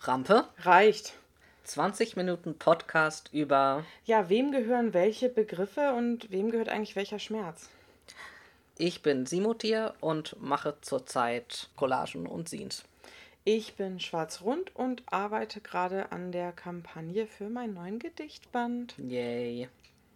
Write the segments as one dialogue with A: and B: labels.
A: Rampe,
B: Reicht.
A: 20 Minuten Podcast über
B: Ja, wem gehören welche Begriffe und wem gehört eigentlich welcher Schmerz?
A: Ich bin Simotier und mache zurzeit Collagen und Scenes.
B: Ich bin Schwarzrund und arbeite gerade an der Kampagne für meinen neuen Gedichtband.
A: Yay.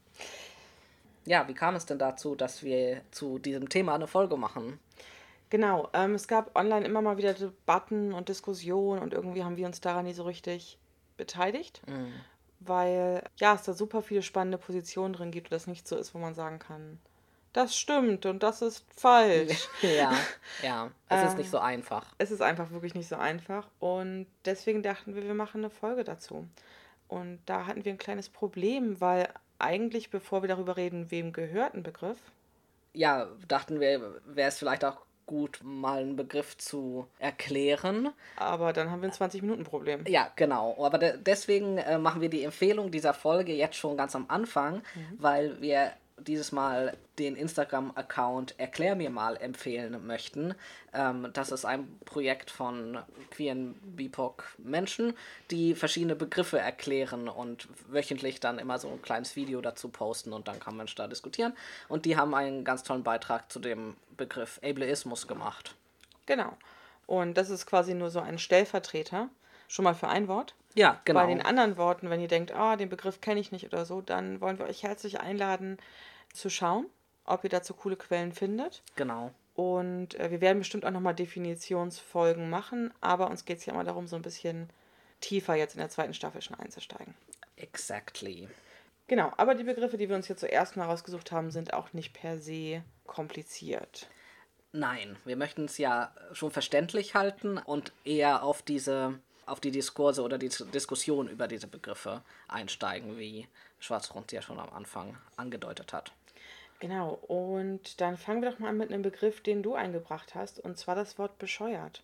A: Ja, wie kam es denn dazu, dass wir zu diesem Thema eine Folge machen?
B: Genau, es gab online immer mal wieder Debatten und Diskussionen und irgendwie haben wir uns daran nie so richtig beteiligt, weil ja, es da super viele spannende Positionen drin gibt und das nicht so ist, wo man sagen kann, das stimmt und das ist falsch.
A: Ja, es ist nicht so einfach.
B: Es ist einfach wirklich nicht so einfach und deswegen dachten wir machen eine Folge dazu. Und da hatten wir ein kleines Problem, weil eigentlich, bevor wir darüber reden, wem gehört ein Begriff,
A: Ja, dachten wir, wäre es vielleicht auch gut, mal einen Begriff zu erklären.
B: aber dann haben wir ein 20-Minuten-Problem.
A: Ja, genau. Aber deswegen machen wir die Empfehlung dieser Folge jetzt schon ganz am Anfang, weil wir dieses Mal den Instagram-Account Erklär mir mal empfehlen möchten. Das ist ein Projekt von queeren BIPOC-Menschen, die verschiedene Begriffe erklären und wöchentlich dann immer so ein kleines Video dazu posten und dann kann man da diskutieren. Und die haben einen ganz tollen Beitrag zu dem Begriff Ableismus gemacht.
B: Genau. Und das ist quasi nur so ein Stellvertreter, schon mal für ein Wort.
A: Ja, genau.
B: Bei den anderen Worten, wenn ihr denkt, den Begriff kenne ich nicht oder so, dann wollen wir euch herzlich einladen zu schauen, ob ihr dazu coole Quellen findet.
A: Genau.
B: Und wir werden bestimmt auch nochmal Definitionsfolgen machen, aber uns geht es ja immer darum, so ein bisschen tiefer jetzt in der zweiten Staffel schon einzusteigen.
A: Exactly.
B: Genau, aber die Begriffe, die wir uns jetzt zuerst mal rausgesucht haben, sind auch nicht per se kompliziert.
A: Nein, wir möchten es ja schon verständlich halten und eher auf die Diskurse oder die Diskussion über diese Begriffe einsteigen, wie Schwarzrund ja schon am Anfang angedeutet hat.
B: Genau, und dann fangen wir doch mal an mit einem Begriff, den du eingebracht hast, und zwar das Wort bescheuert.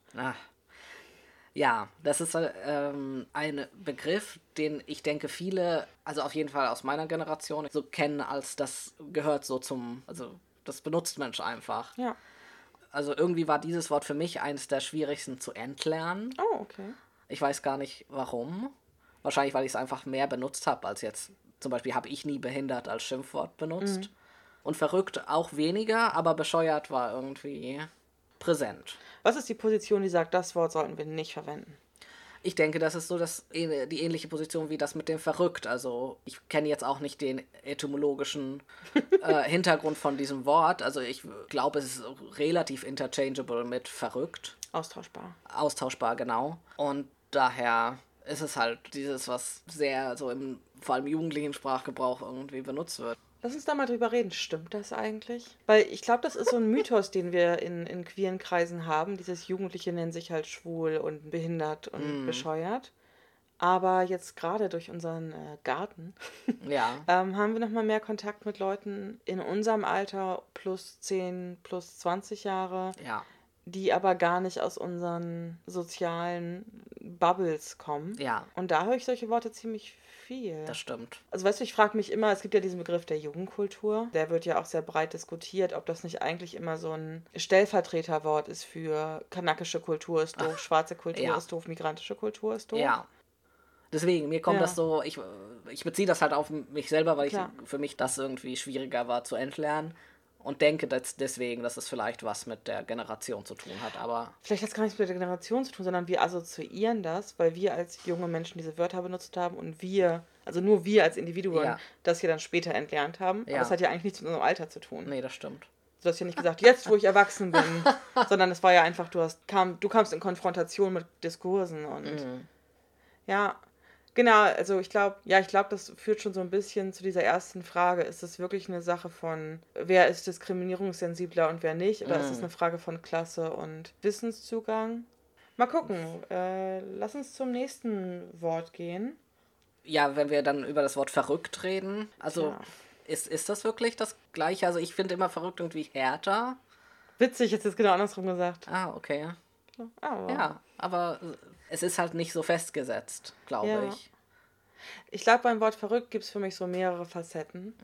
A: Ja, das ist ein Begriff, den ich denke viele, also auf jeden Fall aus meiner Generation, so kennen als das gehört so also das benutzt Mensch einfach.
B: Ja.
A: Also irgendwie war dieses Wort für mich eines der schwierigsten zu entlernen.
B: Oh, okay.
A: Ich weiß gar nicht warum. Wahrscheinlich, weil ich es einfach mehr benutzt habe als jetzt. Zum Beispiel habe ich nie behindert als Schimpfwort benutzt. Und verrückt auch weniger, aber bescheuert war irgendwie präsent.
B: Was ist die Position, die sagt, das Wort sollten wir nicht verwenden?
A: Ich denke, das ist so die ähnliche Position wie das mit dem verrückt. Also ich kenne jetzt auch nicht den etymologischen Hintergrund von diesem Wort. Also ich glaube, es ist relativ interchangeable mit verrückt.
B: Austauschbar.
A: Austauschbar, genau. Und daher ist es halt dieses, was sehr so vor allem jugendlichen Sprachgebrauch irgendwie benutzt wird.
B: Lass uns da mal drüber reden. Stimmt das eigentlich? Weil ich glaube, das ist so ein Mythos, den wir in queeren Kreisen haben. Dieses Jugendliche nennen sich halt schwul und behindert und bescheuert. Aber jetzt gerade durch unseren Garten
A: Ja.
B: haben wir nochmal mehr Kontakt mit Leuten in unserem Alter, plus 10, plus 20 Jahre,
A: Ja.
B: die aber gar nicht aus unseren sozialen Bubbles kommen.
A: Ja.
B: Und da höre ich solche Worte ziemlich viel.
A: Das stimmt.
B: Also weißt du, ich frage mich immer, es gibt ja diesen Begriff der Jugendkultur, der wird ja auch sehr breit diskutiert, ob das nicht eigentlich immer so ein Stellvertreterwort ist für kanakische Kultur ist doof, schwarze Kultur ist doof, migrantische Kultur ist doof.
A: Ja. Deswegen, mir kommt das so, ich beziehe das halt auf mich selber, weil für mich das irgendwie schwieriger war zu entlernen. Und denke deswegen, dass es vielleicht was mit der Generation zu tun hat, aber...
B: Vielleicht hat es gar nichts mit der Generation zu tun, sondern wir assoziieren das, weil wir als junge Menschen diese Wörter benutzt haben und also nur wir als Individuen das hier dann später entlernt haben. Aber das hat ja eigentlich nichts mit unserem Alter zu tun.
A: Nee, das stimmt.
B: Du hast ja nicht gesagt, jetzt, wo ich erwachsen bin, sondern es war ja einfach, du kamst in Konfrontation mit Diskursen und ja... Genau, also ich glaube, das führt schon so ein bisschen zu dieser ersten Frage. Ist es wirklich eine Sache von, wer ist diskriminierungssensibler und wer nicht? Oder ist es eine Frage von Klasse und Wissenszugang? Mal gucken. Lass uns zum nächsten Wort gehen.
A: Ja, wenn wir dann über das Wort verrückt reden. Also ist das wirklich das Gleiche? Also ich finde immer verrückt irgendwie härter.
B: Witzig, jetzt ist genau andersrum gesagt.
A: Okay.
B: Oh.
A: Ja, aber es ist halt nicht so festgesetzt, glaube ich.
B: Ich glaube, beim Wort verrückt gibt es für mich so mehrere Facetten.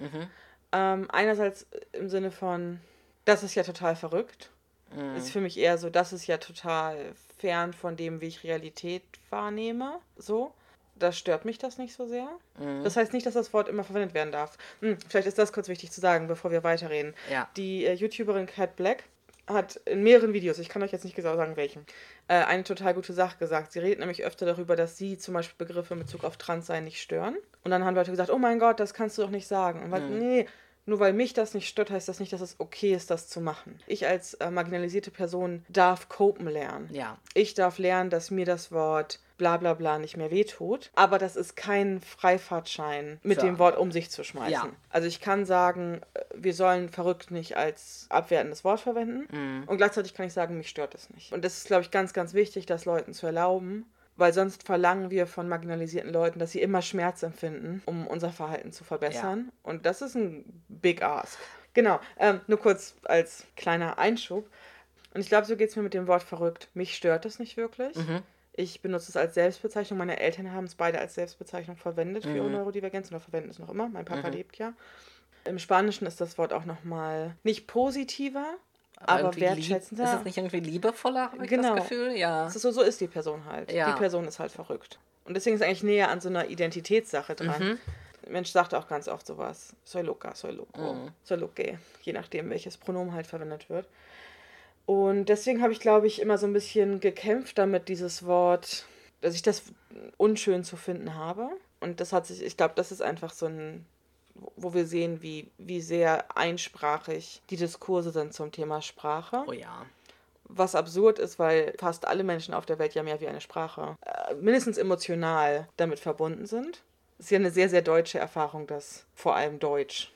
B: Einerseits im Sinne von, das ist ja total verrückt. Ist für mich eher so, das ist ja total fern von dem, wie ich Realität wahrnehme. So. Da stört mich das nicht so sehr. Das heißt nicht, dass das Wort immer verwendet werden darf. Vielleicht ist das kurz wichtig zu sagen, bevor wir weiterreden.
A: Ja.
B: Die YouTuberin Cat Black hat in mehreren Videos, ich kann euch jetzt nicht genau sagen, welchen, eine total gute Sache gesagt. Sie redet nämlich öfter darüber, dass sie zum Beispiel Begriffe in Bezug auf Transsein nicht stören. Und dann haben Leute gesagt, oh mein Gott, das kannst du doch nicht sagen. Und nee, nur weil mich das nicht stört, heißt das nicht, dass es okay ist, das zu machen. Ich als marginalisierte Person darf copen lernen.
A: Ja.
B: Ich darf lernen, dass mir das Wort bla bla bla nicht mehr wehtut. Aber das ist kein Freifahrtschein, mit dem Wort um sich zu schmeißen.
A: Ja.
B: Also ich kann sagen, wir sollen verrückt nicht als abwertendes Wort verwenden. Und gleichzeitig kann ich sagen, mich stört es nicht. Und das ist, glaube ich, ganz, ganz wichtig, das Leuten zu erlauben. Weil sonst verlangen wir von marginalisierten Leuten, dass sie immer Schmerz empfinden, um unser Verhalten zu verbessern. Ja. Und das ist ein Big Ask. Genau, nur kurz als kleiner Einschub. Und ich glaube, so geht es mir mit dem Wort verrückt. Mich stört es nicht wirklich. Ich benutze es als Selbstbezeichnung. Meine Eltern haben es beide als Selbstbezeichnung verwendet für ihre Neurodivergenz oder verwenden es noch immer. Mein Papa lebt ja. Im Spanischen ist das Wort auch nochmal nicht positiver, aber wertschätzender.
A: Ist es nicht irgendwie liebevoller, habe ich das Gefühl? Ja.
B: So ist die Person halt. Ja. Die Person ist halt verrückt. Und deswegen ist es eigentlich näher an so einer Identitätssache dran. Der Mensch sagt auch ganz oft sowas. Soy loca, soy loco, soy loque. Je nachdem, welches Pronomen halt verwendet wird. Und deswegen habe ich, glaube ich, immer so ein bisschen gekämpft damit, dieses Wort, dass ich das unschön zu finden habe. Und das hat sich, ich glaube, das ist einfach so ein, wo wir sehen, wie sehr einsprachig die Diskurse sind zum Thema Sprache.
A: Oh ja.
B: Was absurd ist, weil fast alle Menschen auf der Welt ja mehr wie eine Sprache mindestens emotional damit verbunden sind. Es ist ja eine sehr, sehr deutsche Erfahrung, dass vor allem Deutsch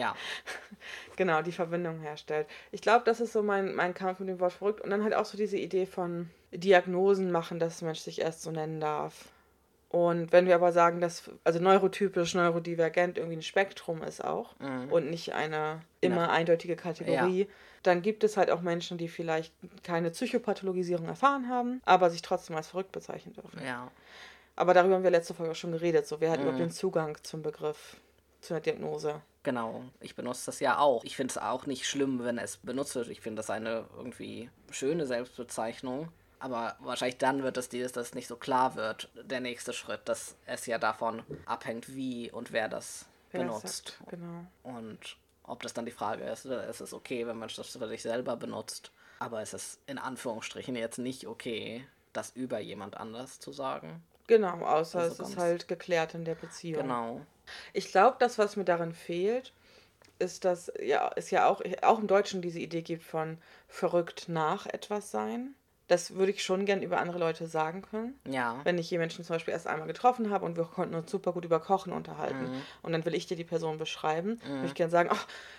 B: genau die Verbindung herstellt. Ich glaube, das ist so mein Kampf mit dem Wort verrückt. Und dann halt auch so diese Idee von Diagnosen machen, dass der Mensch sich erst so nennen darf. Und wenn wir aber sagen, dass also neurotypisch, neurodivergent irgendwie ein Spektrum ist auch und nicht eine immer eindeutige Kategorie, dann gibt es halt auch Menschen, die vielleicht keine Psychopathologisierung erfahren haben, aber sich trotzdem als verrückt bezeichnen dürfen.
A: Ja.
B: Aber darüber haben wir letzte Folge auch schon geredet. So, wer hat überhaupt den Zugang zum Begriff, zu einer Diagnose?
A: Genau, ich benutze das ja auch. Ich finde es auch nicht schlimm, wenn es benutzt wird. Ich finde das eine irgendwie schöne Selbstbezeichnung. Aber wahrscheinlich dann wird es dass das nicht so klar wird, der nächste Schritt, dass es ja davon abhängt, wie und wer das benutzt.
B: Genau.
A: Und ob das dann die Frage ist, es ist okay, wenn man das für sich selber benutzt, aber es ist in Anführungsstrichen jetzt nicht okay, das über jemand anders zu sagen.
B: Genau, außer also es ist halt geklärt in der Beziehung.
A: Genau.
B: Ich glaube, das, was mir darin fehlt, ist, dass es ja auch im Deutschen diese Idee gibt von verrückt nach etwas sein. Das würde ich schon gern über andere Leute sagen können.
A: Ja.
B: Wenn ich jemanden zum Beispiel erst einmal getroffen habe und wir konnten uns super gut über Kochen unterhalten und dann will ich dir die Person beschreiben, würde ich gern sagen,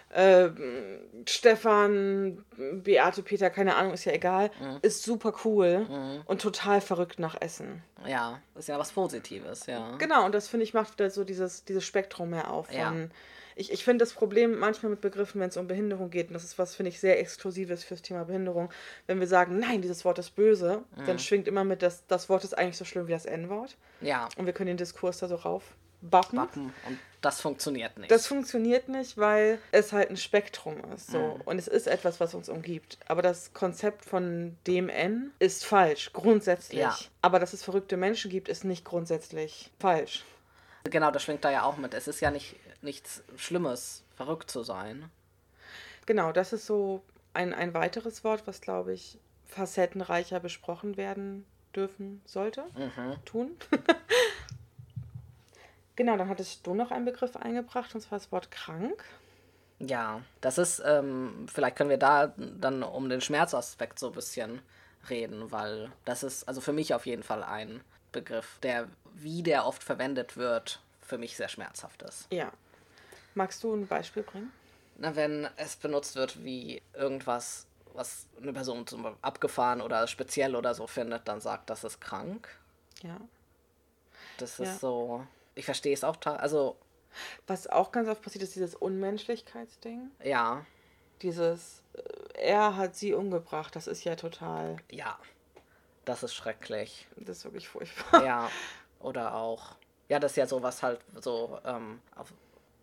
B: Stefan, Beate, Peter, keine Ahnung, ist ja egal, ist super cool und total verrückt nach Essen.
A: Ja, ist ja was Positives, ja.
B: Genau, und das, finde ich, macht wieder so dieses Spektrum mehr auf von... Ich finde das Problem manchmal mit Begriffen, wenn es um Behinderung geht, und das ist was, finde ich, sehr Exklusives fürs Thema Behinderung, wenn wir sagen, nein, dieses Wort ist böse, dann schwingt immer mit, das Wort ist eigentlich so schlimm wie das N-Wort.
A: Ja.
B: Und wir können den Diskurs da so raufbappen.
A: Und das funktioniert nicht.
B: Das funktioniert nicht, weil es halt ein Spektrum ist. So. Und es ist etwas, was uns umgibt. Aber das Konzept von dem N ist falsch, grundsätzlich. Ja. Aber dass es verrückte Menschen gibt, ist nicht grundsätzlich falsch.
A: Genau, das schwingt da ja auch mit. Es ist ja nichts Schlimmes, verrückt zu sein.
B: Genau, das ist so ein weiteres Wort, was, glaube ich, facettenreicher besprochen werden dürfen sollte, tun. Genau, dann hattest du noch einen Begriff eingebracht, und zwar das Wort krank.
A: Ja, das ist, vielleicht können wir da dann um den Schmerzaspekt so ein bisschen reden, weil das ist also für mich auf jeden Fall ein Begriff, der oft verwendet wird, für mich sehr schmerzhaft ist.
B: Ja. Magst du ein Beispiel bringen?
A: Na, wenn es benutzt wird wie irgendwas, was eine Person zum Beispiel abgefahren oder speziell oder so findet, dann sagt, das ist krank.
B: Ja.
A: Das ist so, ich verstehe es auch, also...
B: Was auch ganz oft passiert, ist dieses Unmenschlichkeitsding.
A: Ja.
B: Dieses, er hat sie umgebracht, das ist ja total...
A: Ja, das ist schrecklich.
B: Das ist wirklich furchtbar.
A: Ja, oder auch, ja, das ist ja sowas halt so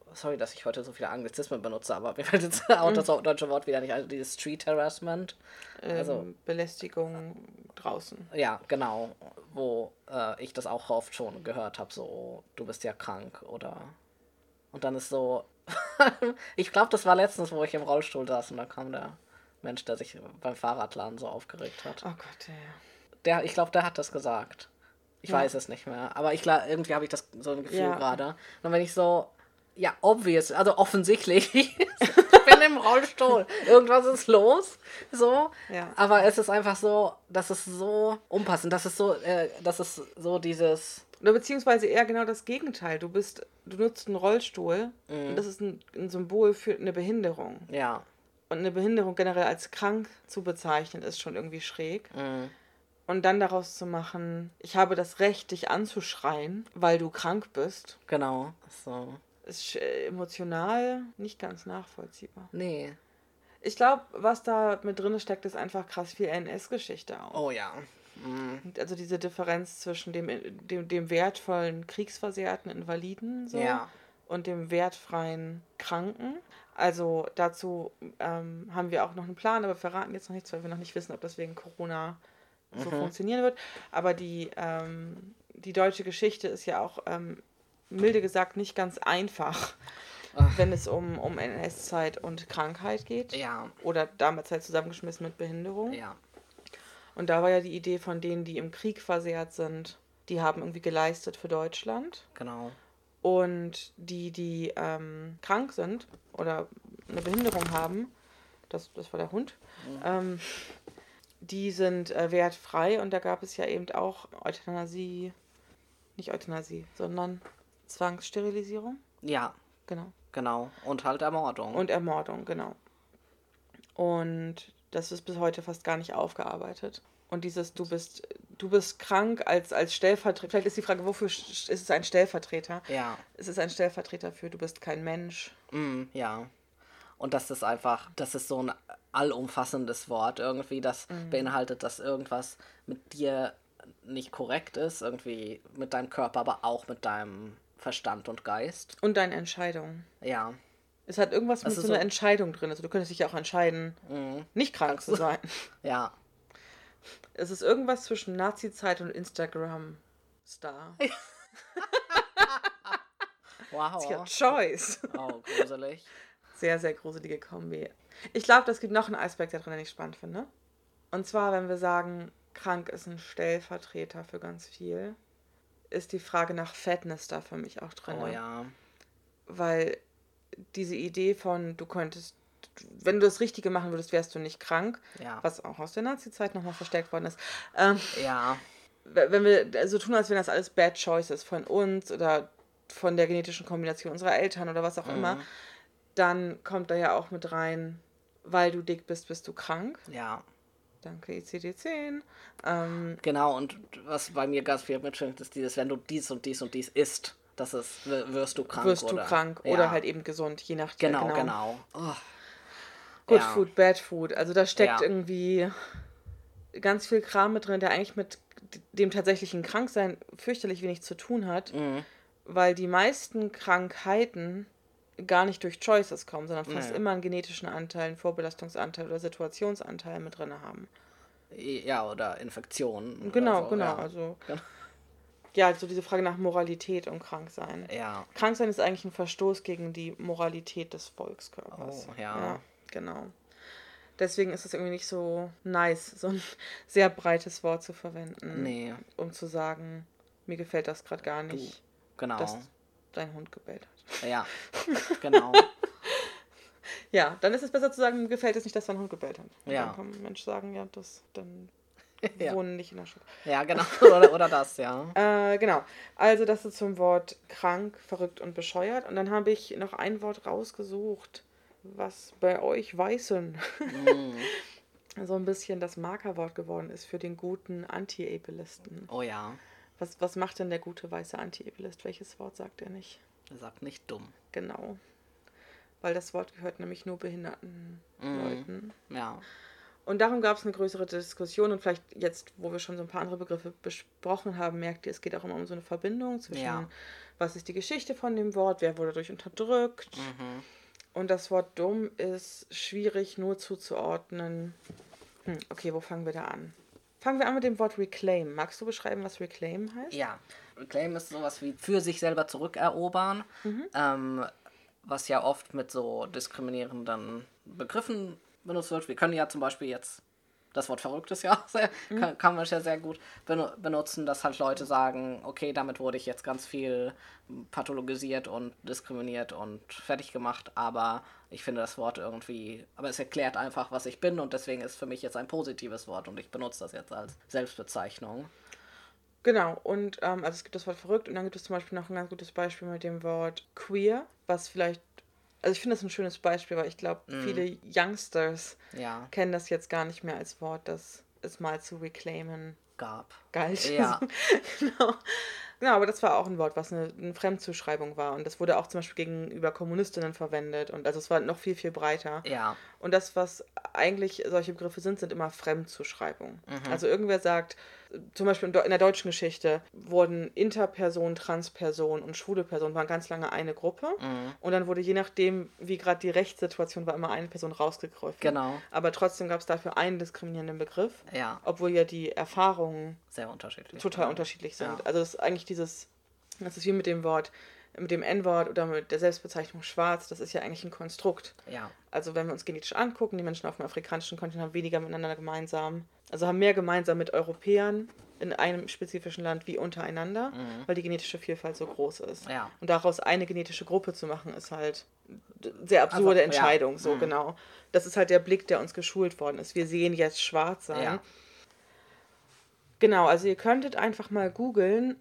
A: sorry, dass ich heute so viele Anglizismen benutze, aber mir fällt jetzt auch das deutsche Wort wieder nicht, also dieses Street Harassment. Also
B: Belästigung draußen.
A: ja, genau, wo ich das auch oft schon gehört habe, so, du bist ja krank oder... Und dann ist so, ich glaube, das war letztens, wo ich im Rollstuhl saß und da kam der Mensch, der sich beim Fahrradladen so aufgeregt hat.
B: Oh Gott, ja.
A: Ich glaube, der hat das gesagt. Ich weiß es nicht mehr. Aber irgendwie habe ich das so ein Gefühl gerade. Und wenn ich so, ja, obvious, also offensichtlich, ich bin im Rollstuhl, irgendwas ist los, so.
B: Ja.
A: Aber es ist einfach so, das ist so unpassend, das ist so dieses...
B: Oder beziehungsweise eher genau das Gegenteil. Du nutzt einen Rollstuhl und das ist ein Symbol für eine Behinderung.
A: Ja.
B: Und eine Behinderung generell als krank zu bezeichnen, ist schon irgendwie schräg. Und dann daraus zu machen, ich habe das Recht, dich anzuschreien, weil du krank bist.
A: Genau. So.
B: Ist emotional nicht ganz nachvollziehbar.
A: Nee.
B: Ich glaube, was da mit drin steckt, ist einfach krass viel NS-Geschichte auch.
A: Oh ja.
B: Also diese Differenz zwischen dem wertvollen kriegsversehrten Invaliden so, und dem wertfreien Kranken. Also dazu haben wir auch noch einen Plan, aber wir verraten jetzt noch nichts, weil wir noch nicht wissen, ob das wegen Corona so funktionieren wird. Aber die deutsche Geschichte ist ja auch milde gesagt nicht ganz einfach, wenn es um NS-Zeit und Krankheit geht.
A: Ja.
B: Oder damals halt zusammengeschmissen mit Behinderung.
A: Ja.
B: Und da war ja die Idee von denen, die im Krieg versehrt sind, die haben irgendwie geleistet für Deutschland.
A: Genau.
B: Und die krank sind oder eine Behinderung haben, das war der Hund, die sind wertfrei. Und da gab es ja eben auch nicht Euthanasie, sondern Zwangssterilisierung.
A: Ja. Genau. Und halt Ermordung.
B: Und Ermordung, genau. Und das ist bis heute fast gar nicht aufgearbeitet. Und dieses, du bist krank als Stellvertreter. Vielleicht ist die Frage, wofür ist es ein Stellvertreter?
A: Ja.
B: Es ist ein Stellvertreter für, du bist kein Mensch.
A: Ja. Und das ist so ein allumfassendes Wort irgendwie, das beinhaltet, dass irgendwas mit dir nicht korrekt ist, irgendwie mit deinem Körper, aber auch mit deinem Verstand und Geist.
B: Und deine Entscheidung.
A: Ja.
B: Es hat irgendwas mit so einer Entscheidung drin. Also du könntest dich ja auch entscheiden, nicht krank zu sein.
A: Ja.
B: Es ist irgendwas zwischen Nazi-Zeit und Instagram-Star.
A: Wow.
B: It's your choice.
A: Oh, gruselig.
B: Sehr, sehr gruselige Kombi. Ich glaube, das gibt noch einen Aspekt da drin, den ich spannend finde. Und zwar, wenn wir sagen, krank ist ein Stellvertreter für ganz viel, ist die Frage nach Fatness da für mich auch drin.
A: Oh ja.
B: Weil diese Idee von, du könntest, wenn du das Richtige machen würdest, wärst du nicht krank, was auch aus der Nazi-Zeit nochmal verstärkt worden ist.
A: Ja.
B: Wenn wir so tun, als wenn das alles Bad Choices von uns oder von der genetischen Kombination unserer Eltern oder was auch immer, dann kommt da ja auch mit rein, weil du dick bist, bist du krank.
A: Ja.
B: Danke, ICD-10.
A: Genau, und was bei mir ganz viel mitschwingt, ist dieses, wenn du dies und dies und dies isst, wirst du krank.
B: Oder halt eben gesund, je nachdem.
A: Genau. Oh.
B: Good Food, Bad Food. Also da steckt irgendwie ganz viel Kram mit drin, der eigentlich mit dem tatsächlichen Kranksein fürchterlich wenig zu tun hat, weil die meisten Krankheiten gar nicht durch Choices kommen, sondern fast immer einen genetischen Anteil, einen Vorbelastungsanteil oder Situationsanteil mit drin haben.
A: Ja, oder Infektionen.
B: Genau,
A: oder so,
B: genau. Also, ja, also diese Frage nach Moralität und Kranksein.
A: Ja.
B: Kranksein ist eigentlich ein Verstoß gegen die Moralität des Volkskörpers.
A: Oh, ja.
B: Genau. Deswegen ist es irgendwie nicht so nice, so ein sehr breites Wort zu verwenden, um zu sagen, mir gefällt das gerade gar nicht, dass dein Hund gebellt hat.
A: Ja, genau.
B: Ja, dann ist es besser zu sagen, mir gefällt es nicht, dass dein Hund gebellt hat. Und
A: Ja.
B: dann kann ein Mensch sagen, ja, dann wohnen nicht in der Stadt.
A: Ja, genau. Oder das, ja.
B: Genau. Also das ist zum Wort krank, verrückt und bescheuert. Und dann habe ich noch ein Wort rausgesucht, was bei euch Weißen so ein bisschen das Markerwort geworden ist für den guten Anti-Ableisten.
A: Oh ja.
B: Was macht denn der gute weiße Anti-Ableist? Welches Wort sagt er nicht?
A: Er sagt nicht dumm.
B: Genau. Weil das Wort gehört nämlich nur behinderten Leuten.
A: Ja.
B: Und darum gab es eine größere Diskussion und vielleicht jetzt, wo wir schon so ein paar andere Begriffe besprochen haben, merkt ihr, es geht auch immer um so eine Verbindung zwischen, was ist die Geschichte von dem Wort, wer wurde dadurch unterdrückt. Und das Wort dumm ist schwierig nur zuzuordnen. Okay, wo fangen wir da an? Fangen wir an mit dem Wort reclaim. Magst du beschreiben, was reclaim heißt?
A: Ja, reclaim ist sowas wie für sich selber zurückerobern, was ja oft mit so diskriminierenden Begriffen benutzt wird. Wir können ja zum Beispiel jetzt das Wort verrückt ist ja auch sehr, kann man ja sehr gut benutzen, dass halt Leute sagen, okay, damit wurde ich jetzt ganz viel pathologisiert und diskriminiert und fertig gemacht, aber ich finde das Wort irgendwie, aber es erklärt einfach, was ich bin und deswegen ist es für mich jetzt ein positives Wort und ich benutze das jetzt als Selbstbezeichnung.
B: Genau, und also es gibt das Wort verrückt und dann gibt es zum Beispiel noch ein ganz gutes Beispiel mit dem Wort queer, was vielleicht, also ich finde das ein schönes Beispiel, weil ich glaube, viele Youngsters kennen das jetzt gar nicht mehr als Wort, das es mal zu reclaimen galt.
A: Ja.
B: Genau, aber das war auch ein Wort, was eine Fremdzuschreibung war. Und das wurde auch zum Beispiel gegenüber Kommunistinnen verwendet. Und also es war noch viel, viel breiter.
A: Ja.
B: Und das, was eigentlich solche Begriffe sind immer Fremdzuschreibungen. Also irgendwer sagt, zum Beispiel in der deutschen Geschichte wurden Interperson, Transperson und schwule Personen waren ganz lange eine Gruppe. Und dann wurde je nachdem, wie gerade die Rechtssituation war, immer eine Person rausgegriffen.
A: Genau.
B: Aber trotzdem gab es dafür einen diskriminierenden Begriff.
A: Ja.
B: Obwohl ja die Erfahrungen
A: sehr unterschiedlich.
B: Total unterschiedlich sind. Ja. Also das ist eigentlich das ist wie mit dem Wort, mit dem N-Wort oder mit der Selbstbezeichnung schwarz, das ist ja eigentlich ein Konstrukt.
A: Ja.
B: Also wenn wir uns genetisch angucken, die Menschen auf dem afrikanischen Kontinent haben weniger miteinander gemeinsam, also haben mehr gemeinsam mit Europäern in einem spezifischen Land wie untereinander, weil die genetische Vielfalt so groß ist.
A: Ja.
B: Und daraus eine genetische Gruppe zu machen, ist halt eine sehr absurde Entscheidung. So genau. Das ist halt der Blick, der uns geschult worden ist. Wir sehen jetzt schwarz sein.
A: Ja.
B: Genau, also ihr könntet einfach mal googeln,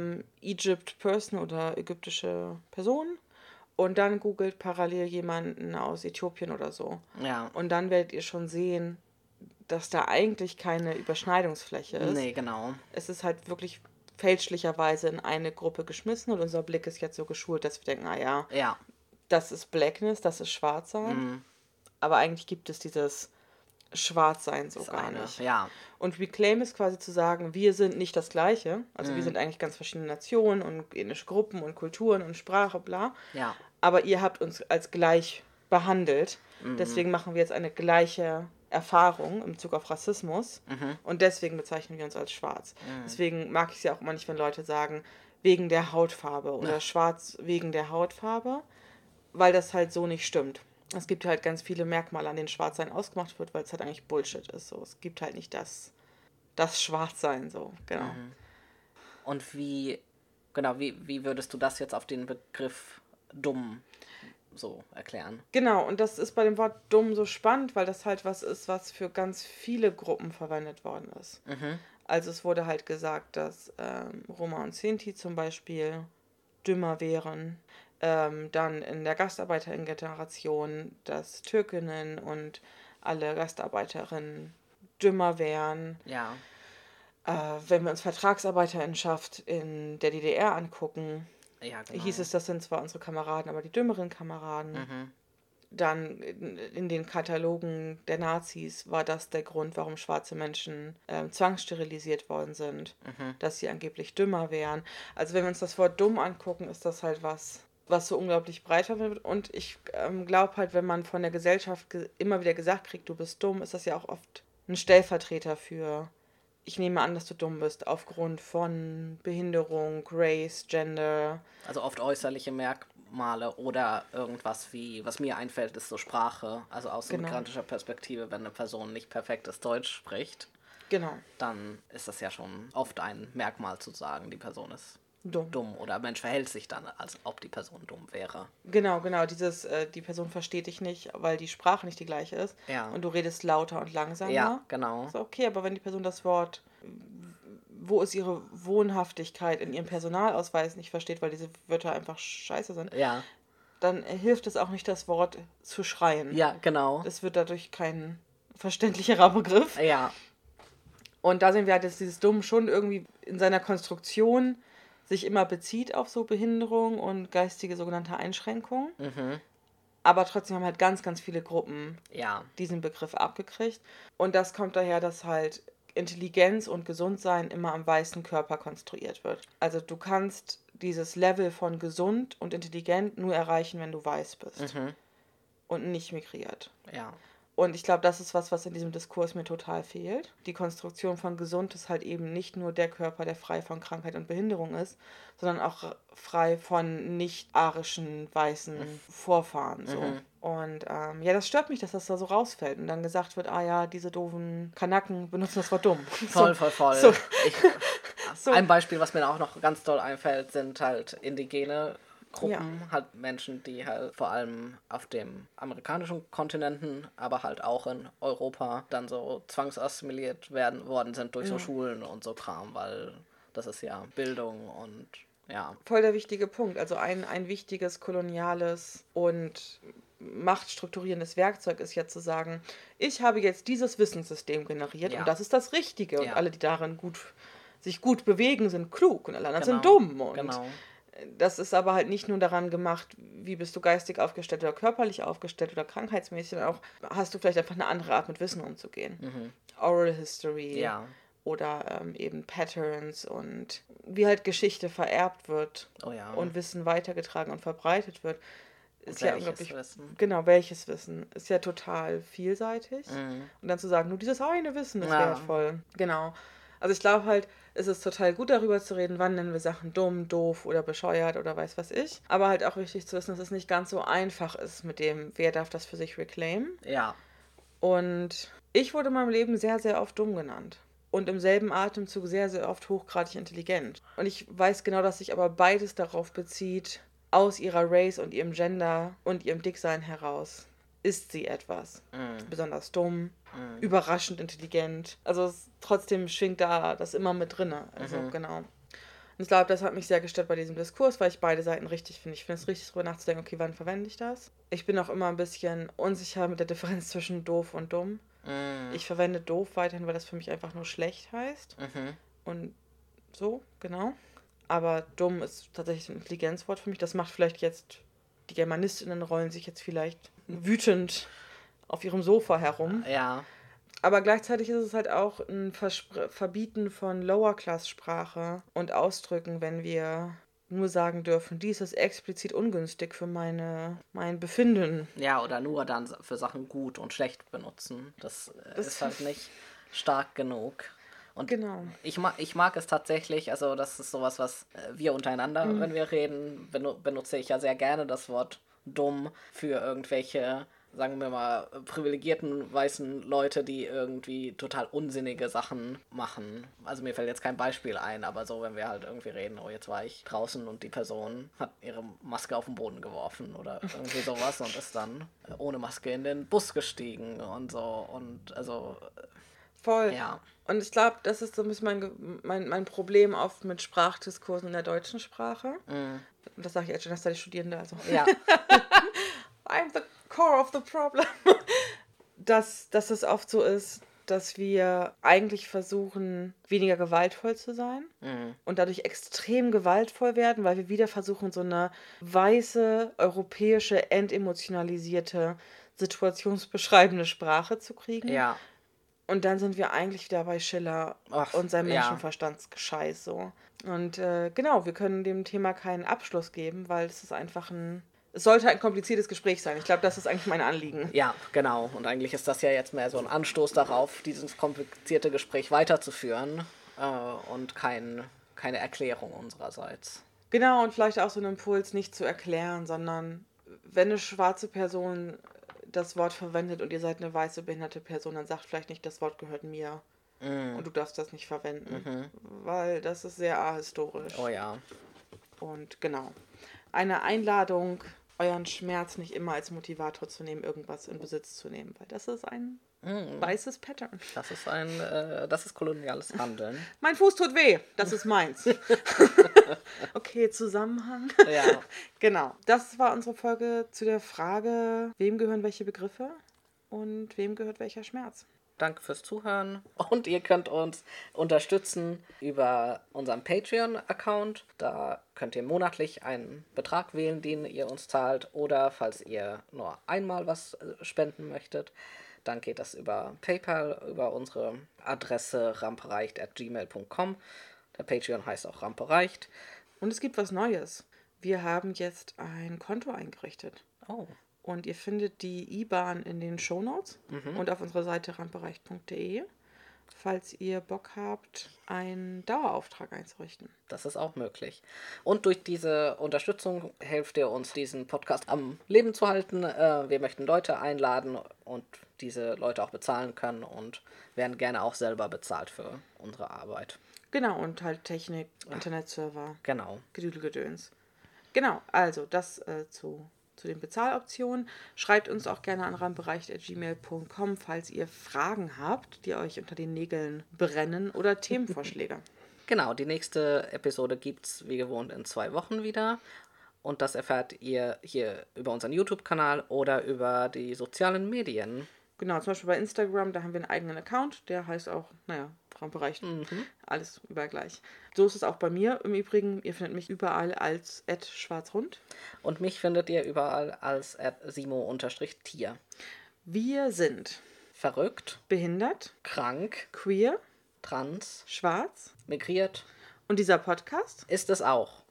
B: Egypt Person oder ägyptische Person und dann googelt parallel jemanden aus Äthiopien oder so.
A: Ja.
B: Und dann werdet ihr schon sehen, dass da eigentlich keine Überschneidungsfläche ist.
A: Nee, genau.
B: Es ist halt wirklich fälschlicherweise in eine Gruppe geschmissen und unser Blick ist jetzt so geschult, dass wir denken, ja, das ist Blackness, das ist Schwarzsein. Aber eigentlich gibt es dieses Schwarzsein so gar nicht.
A: Ja.
B: Und Reclaim ist quasi zu sagen, wir sind nicht das Gleiche. Also wir sind eigentlich ganz verschiedene Nationen und ethnische Gruppen und Kulturen und Sprache, bla.
A: Ja.
B: Aber ihr habt uns als gleich behandelt. Deswegen machen wir jetzt eine gleiche Erfahrung in Bezug auf Rassismus. Und deswegen bezeichnen wir uns als schwarz. Deswegen mag ich es ja auch immer nicht, wenn Leute sagen, wegen der Hautfarbe oder schwarz wegen der Hautfarbe, weil das halt so nicht stimmt. Es gibt halt ganz viele Merkmale, an denen Schwarzsein ausgemacht wird, weil es halt eigentlich Bullshit ist. So. Es gibt halt nicht das Schwarzsein, so, genau.
A: Und wie würdest du das jetzt auf den Begriff dumm so erklären?
B: Genau, und das ist bei dem Wort dumm so spannend, weil das halt was ist, was für ganz viele Gruppen verwendet worden ist. Also es wurde halt gesagt, dass Roma und Sinti zum Beispiel dümmer wären. Dann in der Gastarbeiterinnen-Generation, dass Türkinnen und alle Gastarbeiterinnen dümmer wären.
A: Ja.
B: Wenn wir uns Vertragsarbeiterinnenschaft in der DDR angucken, hieß es, das sind zwar unsere Kameraden, aber die dümmeren Kameraden. Dann in den Katalogen der Nazis war das der Grund, warum schwarze Menschen zwangssterilisiert worden sind, dass sie angeblich dümmer wären. Also wenn wir uns das Wort dumm angucken, ist das halt was so unglaublich breiter wird. Und ich glaube halt, wenn man von der Gesellschaft immer wieder gesagt kriegt, du bist dumm, ist das ja auch oft ein Stellvertreter für, ich nehme an, dass du dumm bist, aufgrund von Behinderung, Race, Gender.
A: Also oft äußerliche Merkmale oder irgendwas wie, was mir einfällt, ist so Sprache. Also aus migrantischer Perspektive, wenn eine Person nicht perfektes Deutsch spricht, dann ist das ja schon oft ein Merkmal zu sagen, die Person ist dumm oder Mensch verhält sich dann, als ob die Person dumm wäre.
B: Genau, dieses, die Person versteht dich nicht, weil die Sprache nicht die gleiche ist und du redest lauter und langsamer.
A: Ja, genau.
B: So, okay, aber wenn die Person das Wort, wo ist ihre Wohnhaftigkeit in ihrem Personalausweis nicht versteht, weil diese Wörter einfach scheiße sind, dann hilft es auch nicht, das Wort zu schreien.
A: Ja, genau.
B: Es wird dadurch kein verständlicherer Begriff.
A: Ja.
B: Und da sehen wir halt, dass dieses Dumm schon irgendwie in seiner Konstruktion sich immer bezieht auf so Behinderung und geistige sogenannte Einschränkung. Aber trotzdem haben halt ganz, ganz viele Gruppen
A: Ja.
B: diesen Begriff abgekriegt. Und das kommt daher, dass halt Intelligenz und Gesundsein immer am weißen Körper konstruiert wird. Also du kannst dieses Level von gesund und intelligent nur erreichen, wenn du weiß bist. Und nicht migriert.
A: Ja.
B: Und ich glaube, das ist was in diesem Diskurs mir total fehlt. Die Konstruktion von gesund ist halt eben nicht nur der Körper, der frei von Krankheit und Behinderung ist, sondern auch frei von nicht-arischen, weißen Vorfahren. So. Und ja, das stört mich, dass das da so rausfällt. Und dann gesagt wird, ja, diese doofen Kanaken benutzen das Wort dumm.
A: Voll.
B: So.
A: So. Ein Beispiel, was mir auch noch ganz doll einfällt, sind halt indigene Gruppen,
B: Ja.
A: halt Menschen, die halt vor allem auf dem amerikanischen Kontinenten, aber halt auch in Europa dann so zwangsassimiliert worden sind durch so Schulen und so Kram, weil das ist ja Bildung und ja.
B: Voll der wichtige Punkt. Also ein wichtiges koloniales und machtstrukturierendes Werkzeug ist ja zu sagen, ich habe jetzt dieses Wissenssystem generiert und das ist das Richtige. Und alle, die darin sich gut bewegen, sind klug und alle anderen sind dumm. Und das ist aber halt nicht nur daran gemacht, wie bist du geistig aufgestellt oder körperlich aufgestellt oder krankheitsmäßig, sondern auch hast du vielleicht einfach eine andere Art mit Wissen umzugehen. Oral History oder eben Patterns und wie halt Geschichte vererbt wird und Wissen weitergetragen und verbreitet wird. Ist ja unglaublich. Wissen? Genau, welches Wissen? Ist ja total vielseitig. Und dann zu sagen, nur dieses eine Wissen ist wertvoll. Genau. Also ich glaube halt, es ist total gut, darüber zu reden, wann nennen wir Sachen dumm, doof oder bescheuert oder weiß was ich. Aber halt auch wichtig zu wissen, dass es nicht ganz so einfach ist mit dem, wer darf das für sich reclaimen.
A: Ja.
B: Und ich wurde in meinem Leben sehr, sehr oft dumm genannt. Und im selben Atemzug sehr, sehr oft hochgradig intelligent. Und ich weiß genau, dass sich aber beides darauf bezieht, aus ihrer Race und ihrem Gender und ihrem Dicksein heraus ist sie etwas. Besonders dumm, überraschend intelligent. Also trotzdem schwingt da das immer mit drin. Also genau. Und ich glaube, das hat mich sehr gestört bei diesem Diskurs, weil ich beide Seiten richtig finde. Ich finde es richtig, darüber nachzudenken, okay, wann verwende ich das? Ich bin auch immer ein bisschen unsicher mit der Differenz zwischen doof und dumm. Ich verwende doof weiterhin, weil das für mich einfach nur schlecht heißt. Und so, genau. Aber dumm ist tatsächlich ein Intelligenzwort für mich. Das macht vielleicht jetzt, die Germanistinnen rollen sich jetzt vielleicht wütend auf ihrem Sofa herum.
A: Ja.
B: Aber gleichzeitig ist es halt auch ein Verbieten von Lower-Class-Sprache und Ausdrücken, wenn wir nur sagen dürfen, dies ist explizit ungünstig für mein Befinden.
A: Ja, oder nur dann für Sachen gut und schlecht benutzen. Das ist halt nicht stark genug. Und
B: genau.
A: Ich mag es tatsächlich, also das ist sowas, was wir untereinander, wenn wir reden, benutze ich ja sehr gerne das Wort dumm für irgendwelche, sagen wir mal, privilegierten weißen Leute, die irgendwie total unsinnige Sachen machen. Also mir fällt jetzt kein Beispiel ein, aber so, wenn wir halt irgendwie reden, oh, jetzt war ich draußen und die Person hat ihre Maske auf den Boden geworfen oder irgendwie sowas und ist dann ohne Maske in den Bus gestiegen und so und also...
B: Voll.
A: Ja.
B: Und ich glaube, das ist so ein bisschen mein Problem oft mit Sprachdiskursen in der deutschen Sprache. Und das sage ich als Gender-Studierte, also.
A: Ja.
B: I'm the core of the problem. Dass es oft so ist, dass wir eigentlich versuchen, weniger gewaltvoll zu sein und dadurch extrem gewaltvoll werden, weil wir wieder versuchen, so eine weiße, europäische, entemotionalisierte, situationsbeschreibende Sprache zu kriegen.
A: Ja.
B: Und dann sind wir eigentlich wieder bei Schiller und seinem Menschenverstandsgescheiß so. Und genau, wir können dem Thema keinen Abschluss geben, weil es ist einfach es sollte ein kompliziertes Gespräch sein. Ich glaube, das ist eigentlich mein Anliegen.
A: Ja, genau. Und eigentlich ist das ja jetzt mehr so ein Anstoß darauf, dieses komplizierte Gespräch weiterzuführen und keine Erklärung unsererseits.
B: Genau, und vielleicht auch so einen Impuls nicht zu erklären, sondern wenn eine schwarze Person das Wort verwendet und ihr seid eine weiße behinderte Person, dann sagt vielleicht nicht, das Wort gehört mir und du darfst das nicht verwenden, weil das ist sehr ahistorisch.
A: Oh ja.
B: Und genau, eine Einladung, euren Schmerz nicht immer als Motivator zu nehmen, irgendwas in Besitz zu nehmen, weil das ist ein weißes Pattern.
A: Das ist koloniales Handeln.
B: Mein Fuß tut weh, das ist meins. Okay, Zusammenhang.
A: Ja.
B: Genau, das war unsere Folge zu der Frage, wem gehören welche Begriffe und wem gehört welcher Schmerz.
A: Danke fürs Zuhören. Und ihr könnt uns unterstützen über unseren Patreon-Account. Da könnt ihr monatlich einen Betrag wählen, den ihr uns zahlt. Oder falls ihr nur einmal was spenden möchtet, dann geht das über PayPal, über unsere Adresse rampereicht@gmail.com. Der Patreon heißt auch Rampereicht.
B: Und es gibt was Neues. Wir haben jetzt ein Konto eingerichtet.
A: Oh.
B: Und ihr findet die IBAN in den Shownotes und auf unserer Seite rampereicht.de, falls ihr Bock habt, einen Dauerauftrag einzurichten.
A: Das ist auch möglich. Und durch diese Unterstützung helft ihr uns, diesen Podcast am Leben zu halten. Wir möchten Leute einladen und diese Leute auch bezahlen können und werden gerne auch selber bezahlt für unsere Arbeit.
B: Genau, und halt Technik, Internetserver,
A: Genau.
B: Gedödel-Gedöns. Genau, also das zu den Bezahloptionen. Schreibt uns auch gerne an rampereicht@gmail.com, falls ihr Fragen habt, die euch unter den Nägeln brennen oder Themenvorschläge.
A: Genau, die nächste Episode gibt es wie gewohnt in 2 Wochen wieder. Und das erfahrt ihr hier über unseren YouTube-Kanal oder über die sozialen Medien.
B: Genau, zum Beispiel bei Instagram, da haben wir einen eigenen Account, der heißt auch, Rampereicht. Alles überall gleich. So ist es auch bei mir im Übrigen. Ihr findet mich überall als @schwarzrund.
A: Und mich findet ihr überall als @simo_tier.
B: Wir sind
A: Verrückt,
B: behindert,
A: krank,
B: queer,
A: trans,
B: schwarz
A: migriert
B: und dieser Podcast
A: ist es auch.